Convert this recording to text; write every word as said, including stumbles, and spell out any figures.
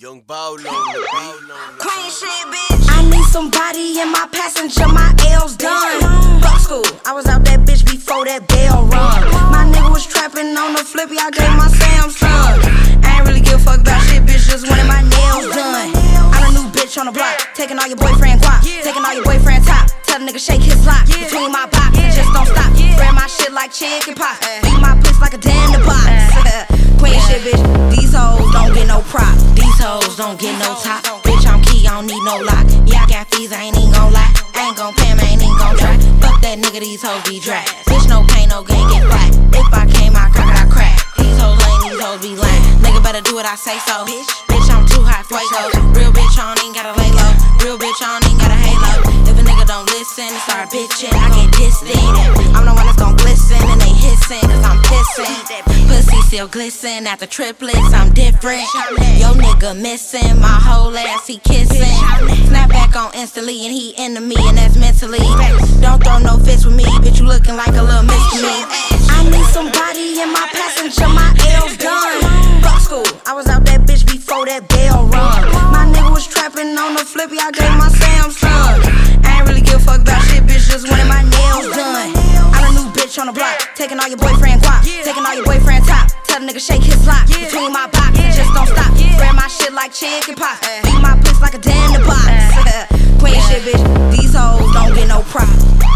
Young Ball on the Queen shit, bitch. I need somebody in my passenger, my L's done. Fuck school, I was out that bitch before that bell run. My nigga was trapping on the flippy, I gave my Samsung. I ain't really give a fuck about shit, bitch, just wanted my nails done. I'm a new bitch on the block, taking all your boyfriend guap, taking all your boyfriend top. Tell the nigga shake his lock between my boxes, just don't stop. Wear my shit like chicken pot, beat my piss like a damn box. Queen shit, bitch, these hoes don't get no prop. These hoes don't get no top. Bitch, I'm key, I don't need no lock. Yeah, I got fees, I ain't even gon' lie. I ain't gon' pay him, I ain't even gon' try. Fuck that nigga, these hoes be dry. Bitch, no pain, no gain, get flat. If I came, I crack it, I crack. These hoes lame, these hoes be lame. Nigga better do what I say so. Bitch, bitch, I'm too hot for hoes. Real bitch, I don't even gotta lay low. Real bitch, I don't even got a halo. If a nigga don't listen and start bitching, I get distant. I'm the one that's gon' glisten and they hissing, cause I'm pissing. Pussy still glisten after triplets, I'm different. Yo nigga missing, my whole ass he kissing. Snap back on instantly and he into me and that's mentally. Don't throw no fits with me, bitch, you looking like a little miss to me. I need somebody in my passenger, my L's done. Fuck school, I was out that bitch before that bell run. My nigga was trapping on the flippy, I gave my Samsung. I ain't really give a fuck about shit, bitch, just wanted my nails done. I'm a new bitch on the block, taking all your boyfriend guap, taking all your boyfriend top. Tell the nigga shake his lock between my boxes, just don't stop. Wear my shit like chicken pot, beat my piss like a damn box. Queen shit, bitch, these hoes don't get no prop.